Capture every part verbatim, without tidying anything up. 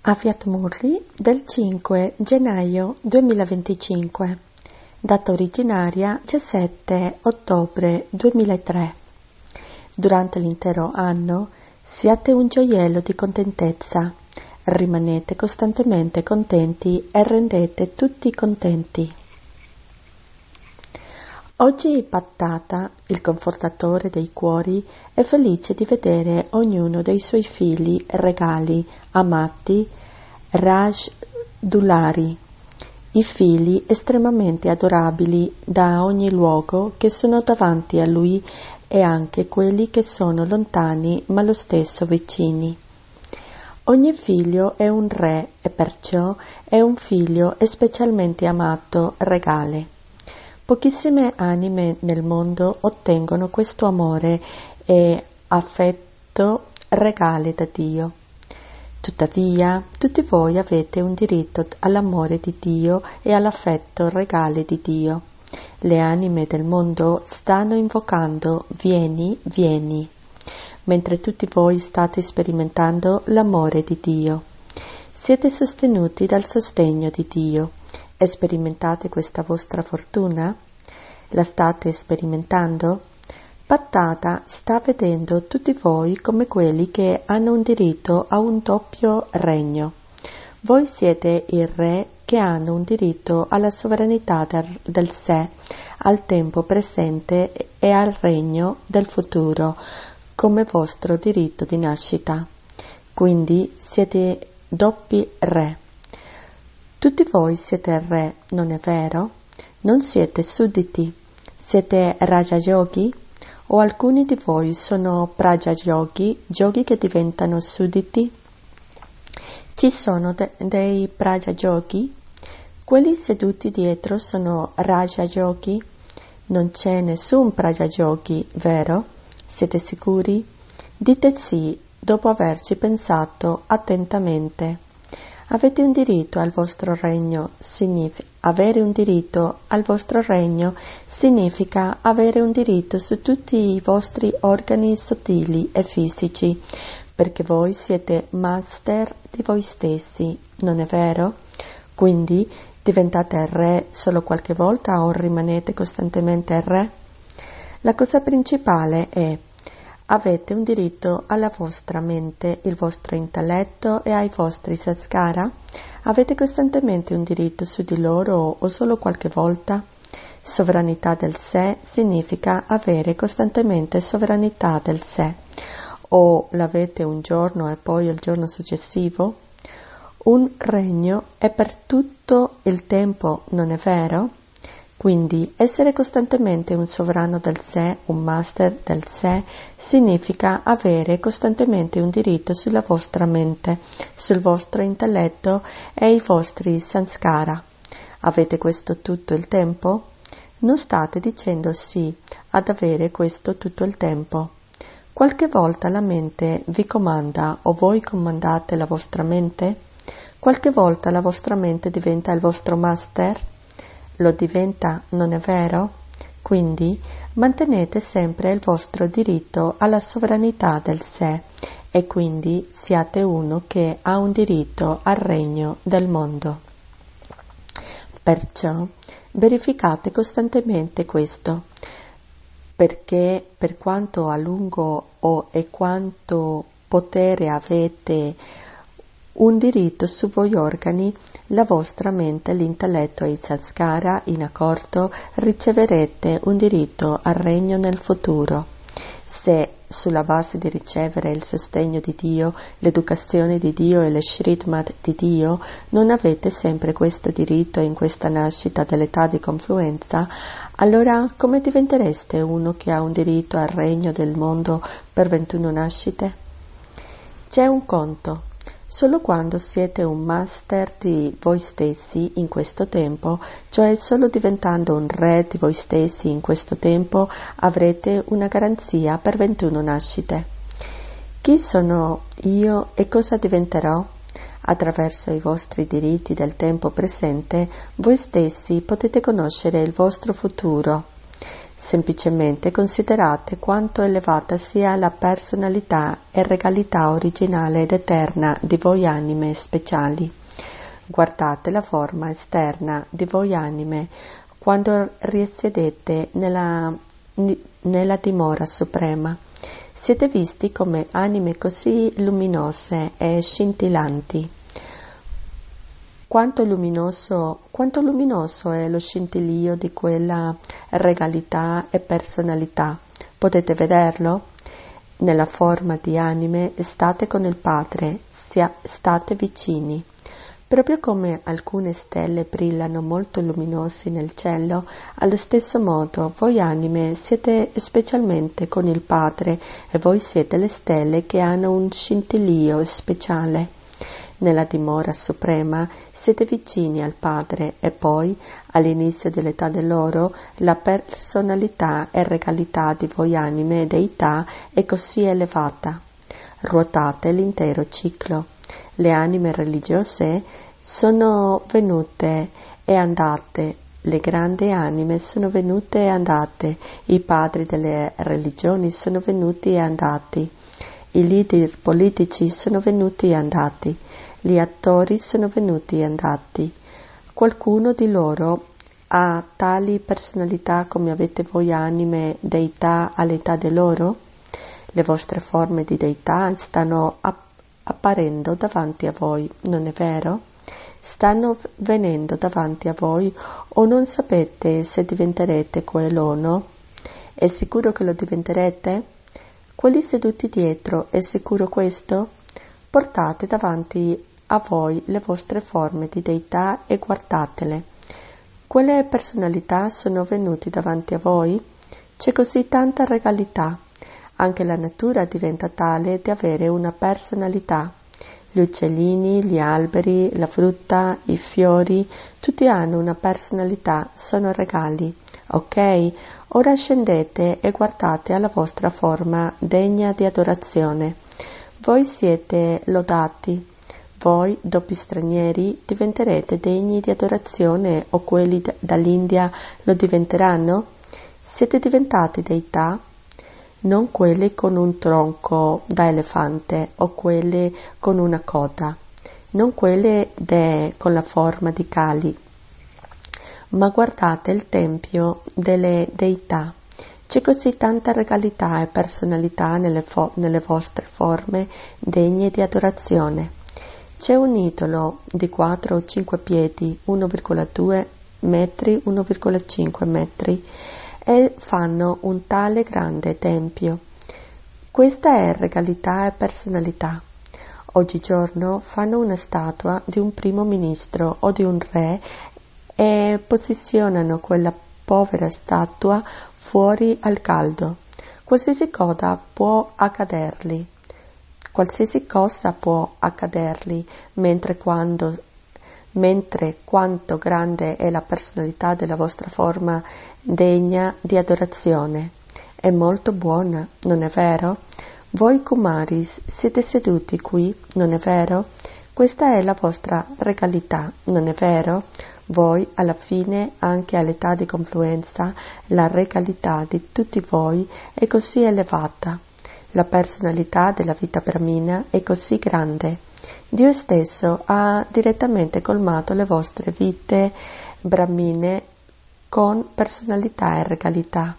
a Fiat Murli del cinque gennaio duemilaventicinque, data originaria diciassette ottobre duemilatré. Durante l'intero anno siate un gioiello di contentezza, rimanete costantemente contenti e rendete tutti contenti. Oggi Pattata, il confortatore dei cuori, è felice di vedere ognuno dei suoi figli regali, amati, Raj Dulari, i figli estremamente adorabili da ogni luogo che sono davanti a lui e anche quelli che sono lontani ma lo stesso vicini. Ogni figlio è un re e perciò è un figlio specialmente amato regale. Pochissime anime nel mondo ottengono questo amore e affetto regale da Dio. Tuttavia, tutti voi avete un diritto all'amore di Dio e all'affetto regale di Dio. Le anime del mondo stanno invocando «Vieni, vieni», mentre tutti voi state sperimentando l'amore di Dio. Siete sostenuti dal sostegno di Dio. E sperimentate questa vostra fortuna? La state sperimentando? Pattata sta vedendo tutti voi come quelli che hanno un diritto a un doppio regno. Voi siete il re che hanno un diritto alla sovranità del, del sé, al tempo presente e al regno del futuro, come vostro diritto di nascita. Quindi siete doppi re. Tutti voi siete re, non è vero? Non siete sudditi, siete Raja Yogi? O alcuni di voi sono Praja Yogi, yogi che diventano sudditi? Ci sono de- dei Praja Yogi? Quelli seduti dietro sono Raja Yogi? Non c'è nessun Praja Yogi, vero? Siete sicuri? Dite sì, dopo averci pensato attentamente. Avete un diritto al vostro regno, significa avere un diritto al vostro regno significa avere un diritto su tutti i vostri organi sottili e fisici, perché voi siete master di voi stessi, non è vero? Quindi diventate re solo qualche volta o rimanete costantemente re? La cosa principale è: avete un diritto alla vostra mente, il vostro intelletto e ai vostri sanskara? Avete costantemente un diritto su di loro o solo qualche volta? Sovranità del sé significa avere costantemente sovranità del sé. O l'avete un giorno e poi il giorno successivo? Un regno è per tutto il tempo, non è vero? Quindi essere costantemente un sovrano del sé, un master del sé, significa avere costantemente un diritto sulla vostra mente, sul vostro intelletto e i vostri sanskara. Avete questo tutto il tempo? Non state dicendo sì ad avere questo tutto il tempo. Qualche volta la mente vi comanda o voi comandate la vostra mente? Qualche volta la vostra mente diventa il vostro master? Lo diventa, non è vero? Quindi mantenete sempre il vostro diritto alla sovranità del sé e quindi siate uno che ha un diritto al regno del mondo. Perciò verificate costantemente questo, perché per quanto a lungo o e quanto potere avete un diritto su voi organi, la vostra mente, l'intelletto e i sanskara in accordo riceverete un diritto al regno nel futuro. Se sulla base di ricevere il sostegno di Dio, l'educazione di Dio e le Shrimad di Dio non avete sempre questo diritto in questa nascita dell'età di confluenza, allora come diventereste uno che ha un diritto al regno del mondo per ventuno nascite? C'è un conto. Solo quando siete un master di voi stessi in questo tempo, cioè solo diventando un re di voi stessi in questo tempo, avrete una garanzia per ventuno nascite. Chi sono io e cosa diventerò? Attraverso i vostri diritti del tempo presente, voi stessi potete conoscere il vostro futuro. Semplicemente considerate quanto elevata sia la personalità e regalità originale ed eterna di voi anime speciali. Guardate la forma esterna di voi anime quando risiedete nella, nella dimora suprema. Siete visti come anime così luminose e scintillanti. Quanto luminoso, quanto luminoso è lo scintillio di quella regalità e personalità. Potete vederlo? Nella forma di anime state con il Padre, state vicini. Proprio come alcune stelle brillano molto luminosi nel cielo, allo stesso modo voi anime siete specialmente con il Padre e voi siete le stelle che hanno un scintillio speciale. Nella dimora suprema siete vicini al Padre e poi, all'inizio dell'età dell'oro, la personalità e regalità di voi anime e deità è così elevata. Ruotate l'intero ciclo. Le anime religiose sono venute e andate, le grandi anime sono venute e andate, i padri delle religioni sono venuti e andati, i leader politici sono venuti e andati, gli attori sono venuti e andati. Qualcuno di loro ha tali personalità come avete voi anime deità all'età dell'oro? Le vostre forme di deità stanno app- apparendo davanti a voi, non è vero? Stanno venendo davanti a voi o non sapete se diventerete quello o no? È sicuro che lo diventerete? Quelli seduti dietro, è sicuro questo? Portate davanti a voi le vostre forme di deità e guardatele. Quelle personalità sono venuti davanti a voi? C'è così tanta regalità. Anche la natura diventa tale da avere una personalità. Gli uccellini, gli alberi, la frutta, i fiori, tutti hanno una personalità, sono regali. Ok? Ora scendete e guardate alla vostra forma degna di adorazione. Voi siete lodati. Voi, doppi stranieri, diventerete degni di adorazione o quelli d- dall'India lo diventeranno? Siete diventati deità? Non quelli con un tronco da elefante o quelli con una coda, non quelle dee con la forma di cali, ma guardate il tempio delle deità. C'è così tanta regalità e personalità nelle, fo- nelle vostre forme degne di adorazione. C'è un idolo di quattro o cinque piedi, uno virgola due metri, uno virgola cinque metri, e fanno un tale grande tempio. Questa è regalità e personalità. Oggigiorno fanno una statua di un primo ministro o di un re e posizionano quella povera statua fuori al caldo. Qualsiasi cosa può accadergli. Qualsiasi cosa può accadergli, mentre quando mentre quanto grande è la personalità della vostra forma degna di adorazione. È molto buona, non è vero? Voi Kumaris siete seduti qui, non è vero? Questa è la vostra regalità, non è vero? Voi, alla fine, anche all'età di confluenza, la regalità di tutti voi è così elevata. La personalità della vita brahmina è così grande. Dio stesso ha direttamente colmato le vostre vite brahmine con personalità e regalità.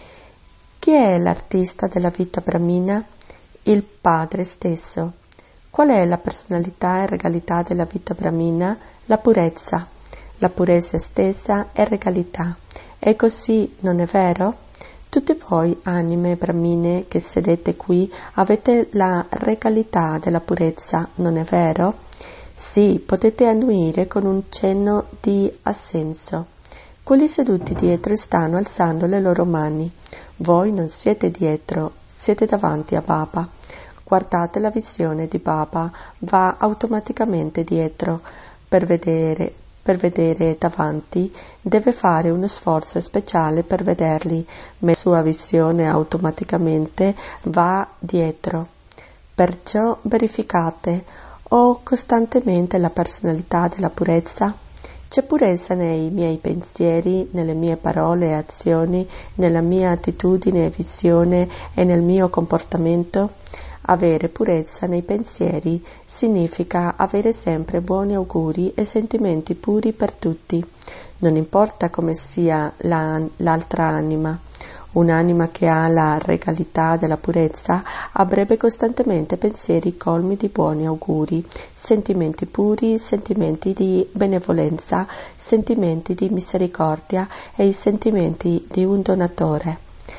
Chi è l'artista della vita brahmina? Il Padre stesso. Qual è la personalità e regalità della vita brahmina? La purezza. La purezza stessa è regalità. È così, non è vero? Tutti voi, anime brahmine che sedete qui, avete la regalità della purezza, non è vero? Sì, potete annuire con un cenno di assenso. Quelli seduti dietro stanno alzando le loro mani. Voi non siete dietro, siete davanti a Baba. Guardate la visione di Baba, va automaticamente dietro. Per vedere, per vedere davanti, deve fare uno sforzo speciale per vederli, ma la sua visione automaticamente va dietro. Perciò verificate, o costantemente la personalità della purezza? C'è purezza nei miei pensieri, nelle mie parole e azioni, nella mia attitudine e visione e nel mio comportamento? Avere purezza nei pensieri significa avere sempre buoni auguri e sentimenti puri per tutti. Non importa come sia la, l'altra anima. Un'anima che ha la regalità della purezza avrebbe costantemente pensieri colmi di buoni auguri, sentimenti puri, sentimenti di benevolenza, sentimenti di misericordia e i sentimenti di un donatore.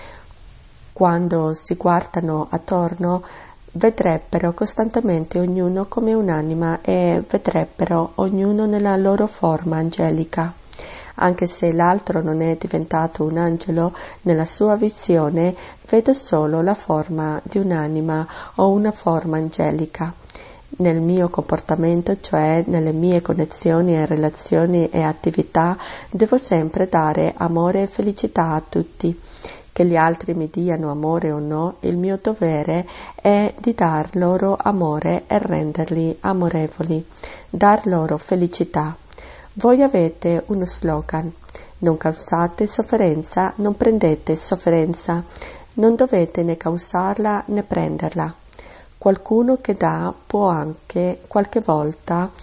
Quando si guardano attorno, vedrebbero costantemente ognuno come un'anima e vedrebbero ognuno nella loro forma angelica. Anche se l'altro non è diventato un angelo, nella sua visione vedo solo la forma di un'anima o una forma angelica. Nel mio comportamento, cioè nelle mie connessioni e relazioni e attività, devo sempre dare amore e felicità a tutti. Che gli altri mi diano amore o no, il mio dovere è di dar loro amore e renderli amorevoli, dar loro felicità. Voi avete uno slogan: non causate sofferenza, non prendete sofferenza, non dovete né causarla né prenderla. Qualcuno che dà può anche, qualche volta,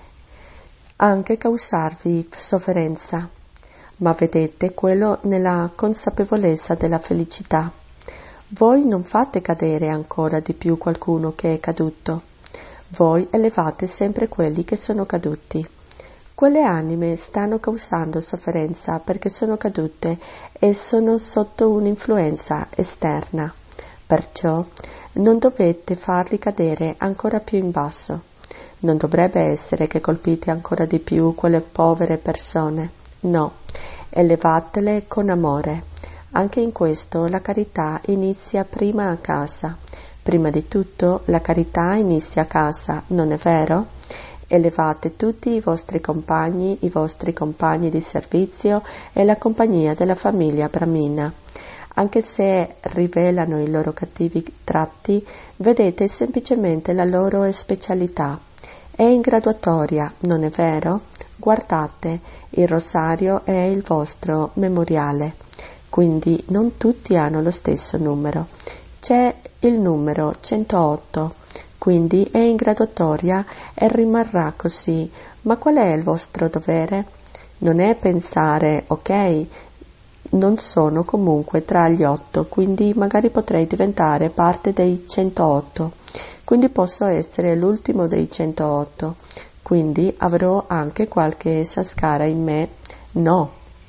anche causarvi sofferenza, ma vedete quello nella consapevolezza della felicità. Voi non fate cadere ancora di più qualcuno che è caduto, voi elevate sempre quelli che sono caduti. Quelle anime stanno causando sofferenza perché sono cadute e sono sotto un'influenza esterna. Perciò non dovete farli cadere ancora più in basso. Non dovrebbe essere che colpite ancora di più quelle povere persone. No, elevatele con amore. Anche in questo la carità inizia prima a casa. Prima di tutto la carità inizia a casa, non è vero? Elevate tutti i vostri compagni, i vostri compagni di servizio e la compagnia della famiglia Brahmina. Anche se rivelano i loro cattivi tratti, vedete semplicemente la loro specialità. È in graduatoria, non è vero? Guardate, il rosario è il vostro memoriale, quindi non tutti hanno lo stesso numero. C'è il numero centootto. Quindi è in graduatoria e rimarrà così. Ma qual è il vostro dovere? Non è pensare, ok, non sono comunque tra gli otto, quindi magari potrei diventare parte dei centootto, quindi posso essere l'ultimo dei centootto, quindi avrò anche qualche sanskara in me? No.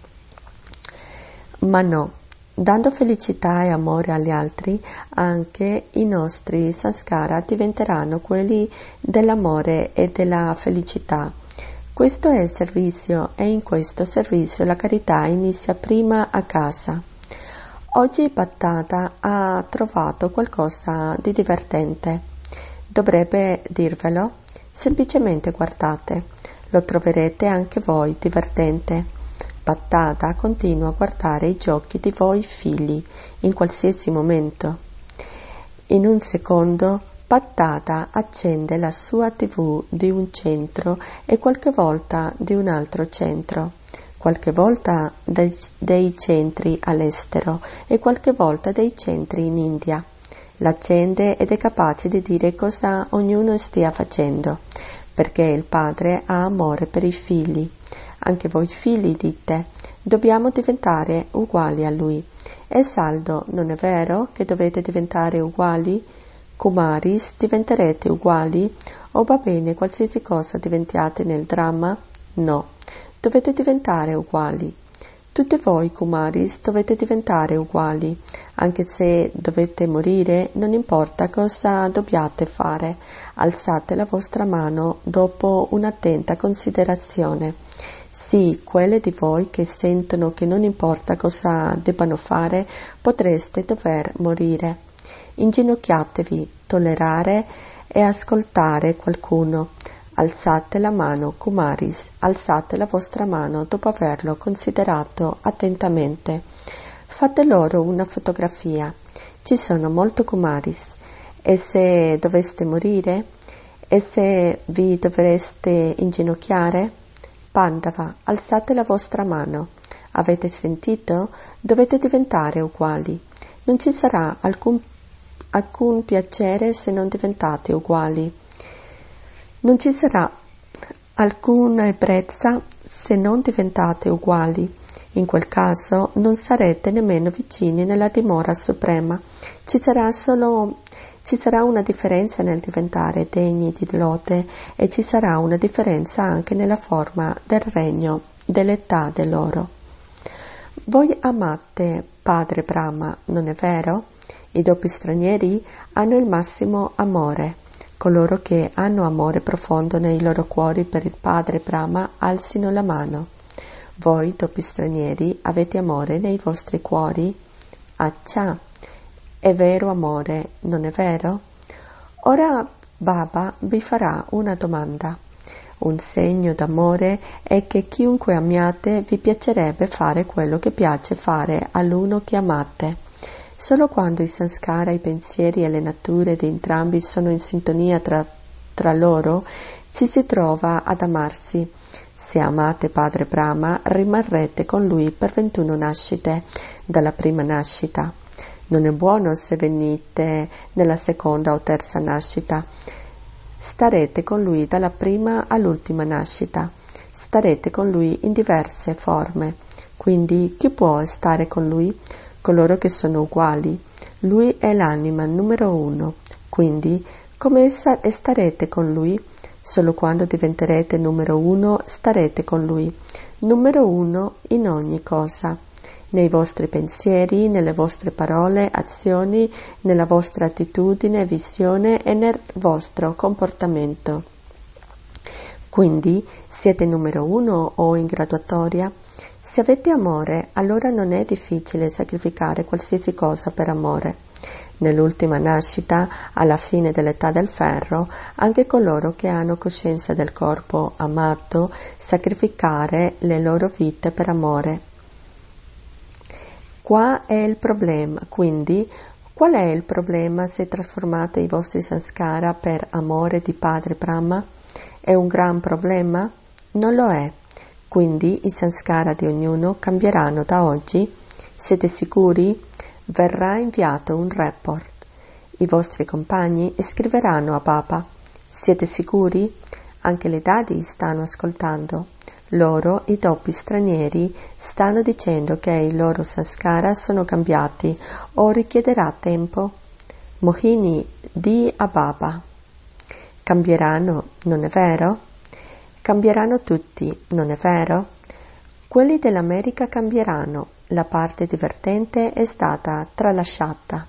Ma no. Dando felicità e amore agli altri, anche i nostri sanskara diventeranno quelli dell'amore e della felicità. Questo è il servizio e in questo servizio la carità inizia prima a casa. Oggi Bhattacharya ha trovato qualcosa di divertente. Dovrebbe dirvelo? Semplicemente guardate, lo troverete anche voi divertente. Bhattacharya continua a guardare i giochi di voi figli in qualsiasi momento. In un secondo Bhattacharya accende la sua tivù di un centro e qualche volta di un altro centro, qualche volta dei, dei centri all'estero e qualche volta dei centri in India. L'accende ed è capace di dire cosa ognuno stia facendo, perché il padre ha amore per i figli. Anche voi figli dite, dobbiamo diventare uguali a lui. È saldo, non è vero, che dovete diventare uguali? Kumaris, diventerete uguali? O va bene qualsiasi cosa diventiate nel dramma? No, dovete diventare uguali. Tutti voi Kumaris dovete diventare uguali. Anche se dovete morire, non importa cosa dobbiate fare. Alzate la vostra mano dopo un'attenta considerazione. Sì, quelle di voi che sentono che non importa cosa debbano fare, potreste dover morire. Inginocchiatevi, tollerare e ascoltare qualcuno. Alzate la mano, Kumaris, alzate la vostra mano dopo averlo considerato attentamente. Fate loro una fotografia. Ci sono molti Kumaris. E se doveste morire? E se vi dovreste inginocchiare? Pandava, alzate la vostra mano. Avete sentito? Dovete diventare uguali. Non ci sarà alcun, alcun piacere se non diventate uguali. Non ci sarà alcuna ebbrezza se non diventate uguali. In quel caso non sarete nemmeno vicini nella dimora suprema. Ci sarà solo ci sarà una differenza nel diventare degni di lode e ci sarà una differenza anche nella forma del regno, dell'età dell'oro. Voi amate Padre Brahma, non è vero? I doppi stranieri hanno il massimo amore. Coloro che hanno amore profondo nei loro cuori per il Padre Brahma alzino la mano. Voi, doppi stranieri, avete amore nei vostri cuori? Accia, è vero amore, non è vero? Ora Baba vi farà una domanda. Un segno d'amore è che chiunque amiate vi piacerebbe fare quello che piace fare all'uno che amate. Solo quando i sanskara, i pensieri e le nature di entrambi sono in sintonia tra, tra loro, ci si trova ad amarsi. Se amate Padre Brahma, rimarrete con lui per ventuno nascite, dalla prima nascita. Non è buono se venite nella seconda o terza nascita. Starete con lui dalla prima all'ultima nascita. Starete con lui in diverse forme. Quindi chi può stare con lui? Coloro che sono uguali. Lui è l'anima numero uno. Quindi come starete con lui? Solo quando diventerete numero uno starete con lui. Numero uno in ogni cosa. Nei vostri pensieri, nelle vostre parole, azioni, nella vostra attitudine, visione e nel vostro comportamento. Quindi siete numero uno o in graduatoria? Se avete amore, allora non è difficile sacrificare qualsiasi cosa per amore. Nell'ultima nascita, alla fine dell'età del ferro, anche coloro che hanno coscienza del corpo amato sacrificare le loro vite per amore. Qua è il problema, quindi qual è il problema se trasformate i vostri sanskara per amore di Padre Brahma? È un gran problema? Non lo è. Quindi i sanskara di ognuno cambieranno da oggi? Siete sicuri? Verrà inviato un report. I vostri compagni scriveranno a Baba. Siete sicuri? Anche le dadi stanno ascoltando. Loro, i doppi stranieri, stanno dicendo che i loro sanskara sono cambiati o richiederà tempo. Mohini, di a Baba. Cambieranno, non è vero? Cambieranno tutti, non è vero? Quelli dell'America cambieranno. La parte divertente è stata tralasciata.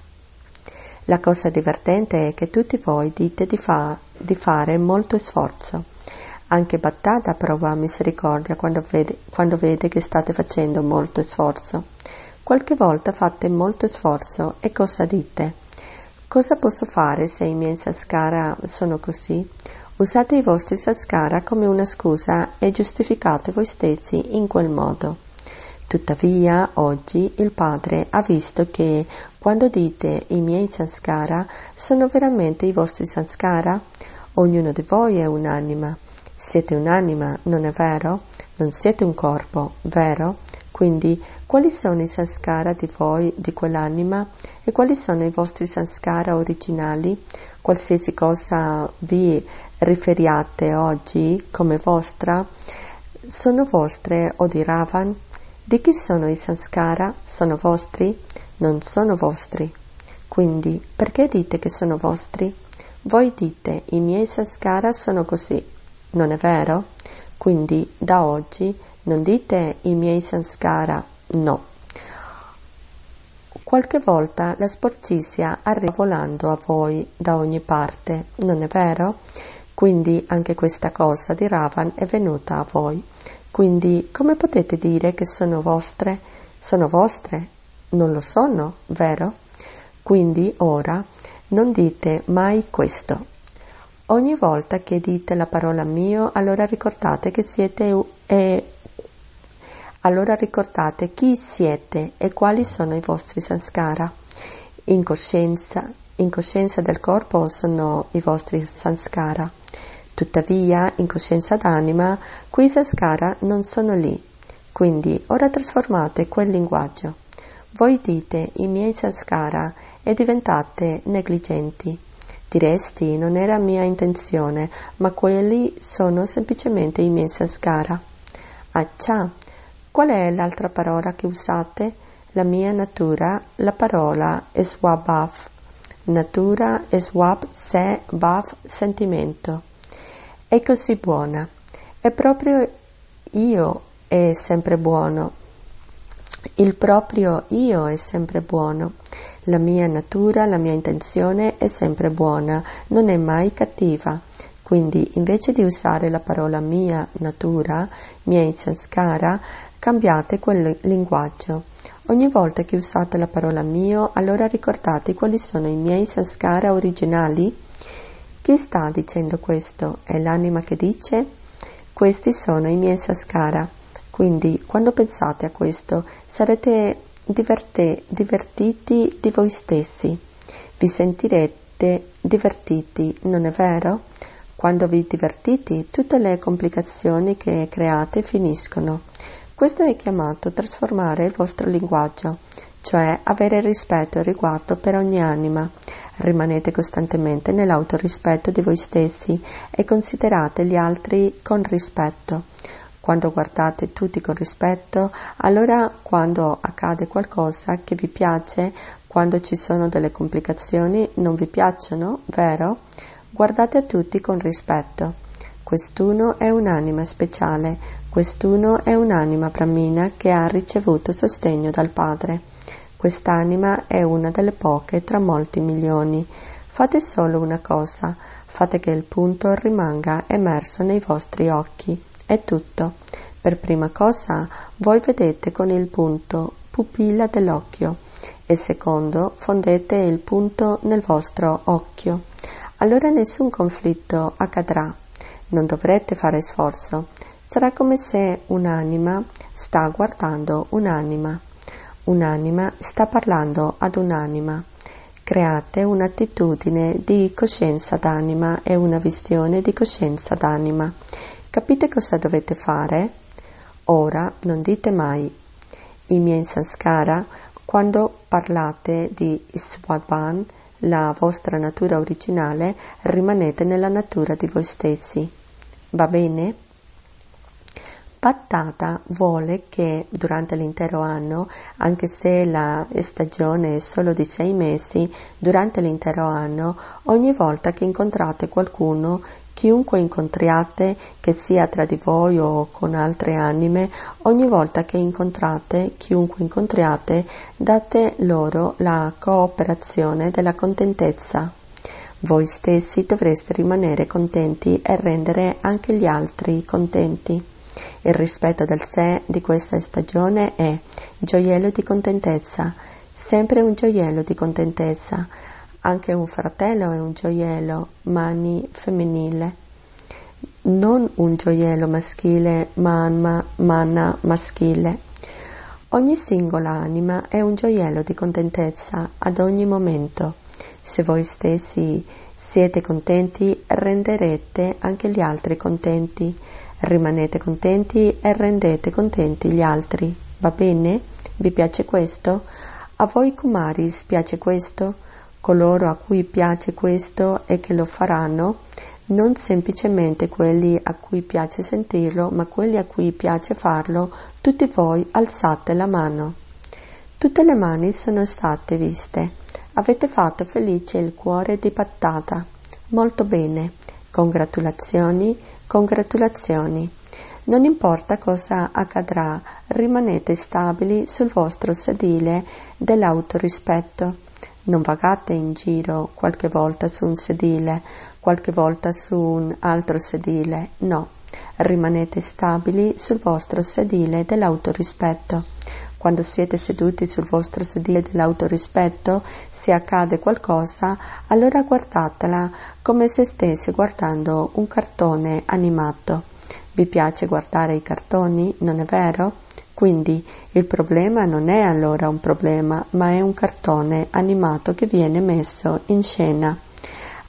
La cosa divertente è che tutti voi dite di, fa- di fare molto sforzo. Anche Bhattacharya prova misericordia quando vede, quando vede che state facendo molto sforzo. Qualche volta fate molto sforzo e cosa dite? Cosa posso fare se i miei sanskara sono così? Usate i vostri sanskara come una scusa e giustificate voi stessi in quel modo. Tuttavia, oggi il Padre ha visto che quando dite i miei sanskara sono veramente i vostri sanskara? Ognuno di voi è un'anima. Siete un'anima, non è vero? Non siete un corpo, vero? Quindi, quali sono i sanskara di voi, di quell'anima? E quali sono i vostri sanskara originali? Qualsiasi cosa vi riferiate oggi come vostra, sono vostre o di Ravan? Di chi sono i sanskara? Sono vostri? Non sono vostri. Quindi, perché dite che sono vostri? Voi dite, i miei sanskara sono così. Non è vero? Quindi, da oggi, non dite i miei sanskara, no. Qualche volta la sporcizia arriva volando a voi da ogni parte, non è vero? Quindi anche questa cosa di Ravan è venuta a voi. Quindi come potete dire che sono vostre? Sono vostre? Non lo sono, vero? Quindi ora non dite mai questo. Ogni volta che dite la parola mio, allora ricordate che siete e allora ricordate chi siete e quali sono i vostri sanskara. In coscienza, in coscienza del corpo sono i vostri sanskara. Tuttavia, in coscienza d'anima, qui Sanskara non sono lì. Quindi, ora trasformate quel linguaggio. Voi dite i miei Sanskara e diventate negligenti. Diresti, non era mia intenzione, ma quelli sono semplicemente i miei Sanskara. Accia, qual è l'altra parola che usate? La mia natura, la parola è swabhav. Natura è swab, se, bhav, sentimento. È così buona. È proprio io è sempre buono. Il proprio io è sempre buono. La mia natura, la mia intenzione è sempre buona, non è mai cattiva. Quindi, invece di usare la parola mia natura, miei sanskara, cambiate quel linguaggio. Ogni volta che usate la parola mio, allora ricordate quali sono i miei sanskara originali? Chi sta dicendo questo? È l'anima che dice? Questi sono i miei sanskara. Quindi, quando pensate a questo, sarete diverte, divertiti di voi stessi. Vi sentirete divertiti, non è vero? Quando vi divertite, tutte le complicazioni che create finiscono. Questo è chiamato trasformare il vostro linguaggio, cioè avere rispetto e riguardo per ogni anima. Rimanete costantemente nell'autorispetto di voi stessi e considerate gli altri con rispetto. Quando guardate tutti con rispetto, allora quando accade qualcosa che vi piace, quando ci sono delle complicazioni, non vi piacciono, vero? Guardate a tutti con rispetto. Quest'uno è un'anima speciale, quest'uno è un'anima brahmina che ha ricevuto sostegno dal Padre. Quest'anima è una delle poche tra molti milioni. Fate solo una cosa, fate che il punto rimanga immerso nei vostri occhi. È tutto. Per prima cosa, voi vedete con il punto pupilla dell'occhio e secondo, fondete il punto nel vostro occhio. Allora nessun conflitto accadrà. Non dovrete fare sforzo. Sarà come se un'anima sta guardando un'anima. Un'anima sta parlando ad un'anima. Create un'attitudine di coscienza d'anima e una visione di coscienza d'anima. Capite cosa dovete fare? Ora non dite mai i miei sanskara quando parlate di Svabhan, la vostra natura originale, rimanete nella natura di voi stessi. Va bene? Bhattata vuole che durante l'intero anno, anche se la stagione è solo di sei mesi, durante l'intero anno, ogni volta che incontrate qualcuno, chiunque incontriate, che sia tra di voi o con altre anime, ogni volta che incontrate, chiunque incontriate, date loro la cooperazione della contentezza. Voi stessi dovreste rimanere contenti e rendere anche gli altri contenti. Il rispetto del sé di questa stagione è gioiello di contentezza, sempre un gioiello di contentezza. Anche un fratello è un gioiello, mani femminile. Non un gioiello maschile, manma, manna maschile. Ogni singola anima è un gioiello di contentezza ad ogni momento. Se voi stessi siete contenti, renderete anche gli altri contenti. Rimanete contenti e rendete contenti gli altri. Va bene? Vi piace questo? A voi Kumaris piace questo? Coloro a cui piace questo e che lo faranno, non semplicemente quelli a cui piace sentirlo, ma quelli a cui piace farlo, tutti voi alzate la mano. Tutte le mani sono state viste. Avete fatto felice il cuore di Bhattata. Molto bene. Congratulazioni, congratulazioni. Non importa cosa accadrà, rimanete stabili sul vostro sedile dell'autorispetto. Non vagate in giro qualche volta su un sedile, qualche volta su un altro sedile, no. Rimanete stabili sul vostro sedile dell'autorispetto. Quando siete seduti sul vostro sedile dell'autorispetto, se accade qualcosa, allora guardatela come se stesse guardando un cartone animato. Vi piace guardare i cartoni, non è vero? Quindi il problema non è allora un problema, ma è un cartone animato che viene messo in scena.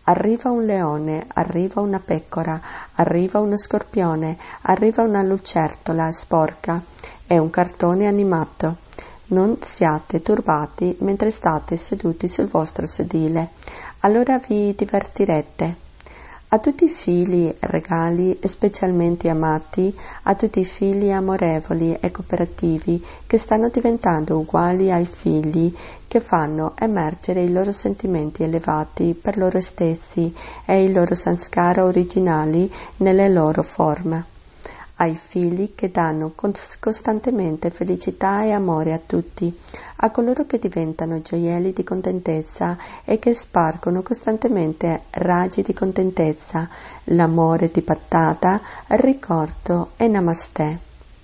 Arriva un leone, arriva una pecora, arriva uno scorpione, arriva una lucertola sporca e un cartone animato. Non siate turbati mentre state seduti sul vostro sedile, allora vi divertirete. A tutti i figli regali e specialmente amati, a tutti i figli amorevoli e cooperativi che stanno diventando uguali ai figli che fanno emergere i loro sentimenti elevati per loro stessi e i loro sanskara originali nelle loro forme. Ai figli che danno costantemente felicità e amore a tutti, a coloro che diventano gioielli di contentezza e che spargono costantemente raggi di contentezza, l'amore di Pattata, il ricordo e Namaste.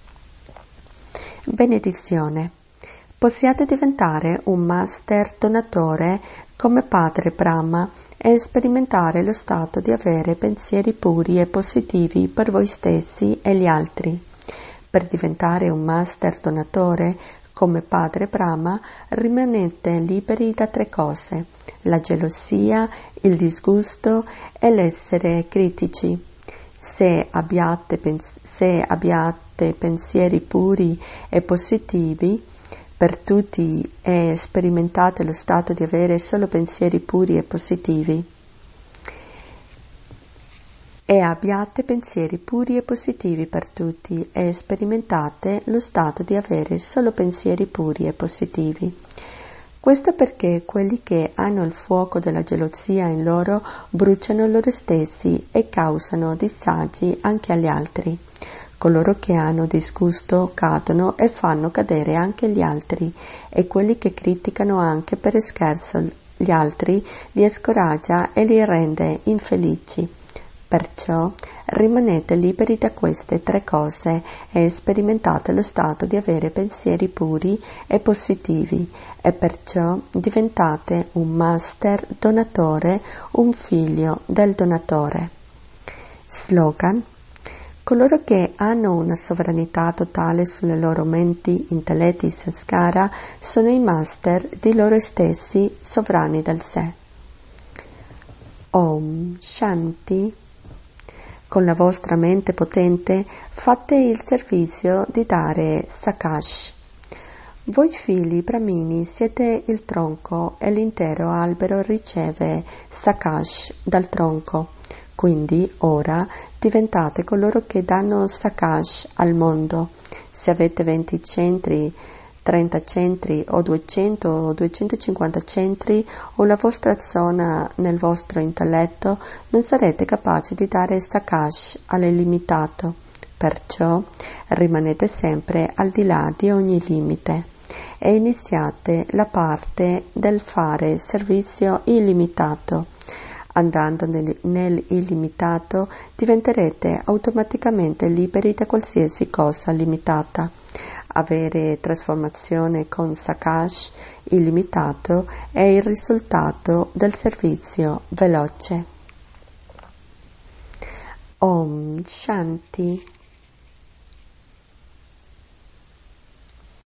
Benedizione. Possiate diventare un master donatore come Padre Brahma e sperimentare lo stato di avere pensieri puri e positivi per voi stessi e gli altri. Per diventare un master donatore come Padre Brahma rimanete liberi da tre cose: la gelosia, il disgusto e l'essere critici. Se abbiate, pens- se abbiate pensieri puri e positivi per tutti e sperimentate lo stato di avere solo pensieri puri e positivi. E abbiate pensieri puri e positivi per tutti e sperimentate lo stato di avere solo pensieri puri e positivi. Questo perché quelli che hanno il fuoco della gelosia in loro bruciano loro stessi e causano disagi anche agli altri. Coloro che hanno disgusto cadono e fanno cadere anche gli altri, e quelli che criticano anche per scherzo gli altri li scoraggia e li rende infelici. Perciò rimanete liberi da queste tre cose e sperimentate lo stato di avere pensieri puri e positivi, e perciò diventate un master donatore, un figlio del donatore. Slogan: coloro che hanno una sovranità totale sulle loro menti, intelletti e sanskara sono i master di loro stessi, sovrani del sé. Om Shanti. Con la vostra mente potente fate il servizio di dare Sakash. Voi figli brahmini siete il tronco e l'intero albero riceve Sakash dal tronco. Quindi ora diventate coloro che danno Sakash al mondo. Se avete venti centri, trenta centri o duecento o duecentocinquanta centri o la vostra zona nel vostro intelletto, non sarete capaci di dare Sakash all'illimitato. Perciò rimanete sempre al di là di ogni limite e iniziate la parte del fare servizio illimitato. Andando nel, nel illimitato diventerete automaticamente liberi da qualsiasi cosa limitata. Avere trasformazione con Sakash illimitato è il risultato del servizio veloce. Om Shanti.